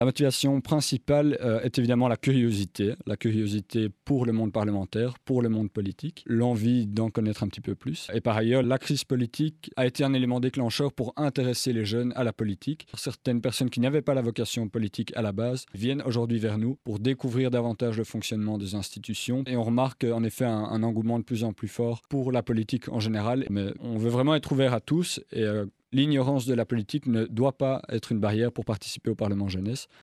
La motivation principale est évidemment la curiosité pour le monde parlementaire, pour le monde politique, l'envie d'en connaître un petit peu plus. Et par ailleurs, la crise politique a été un élément déclencheur pour intéresser les jeunes à la politique. Certaines personnes qui n'avaient pas la vocation politique à la base viennent aujourd'hui vers nous pour découvrir davantage le fonctionnement des institutions. Et on remarque en effet un engouement de plus en plus fort pour la politique en général. Mais on veut vraiment être ouvert à tous et l'ignorance de la politique ne doit pas être une barrière pour participer au Parlement jeunesse.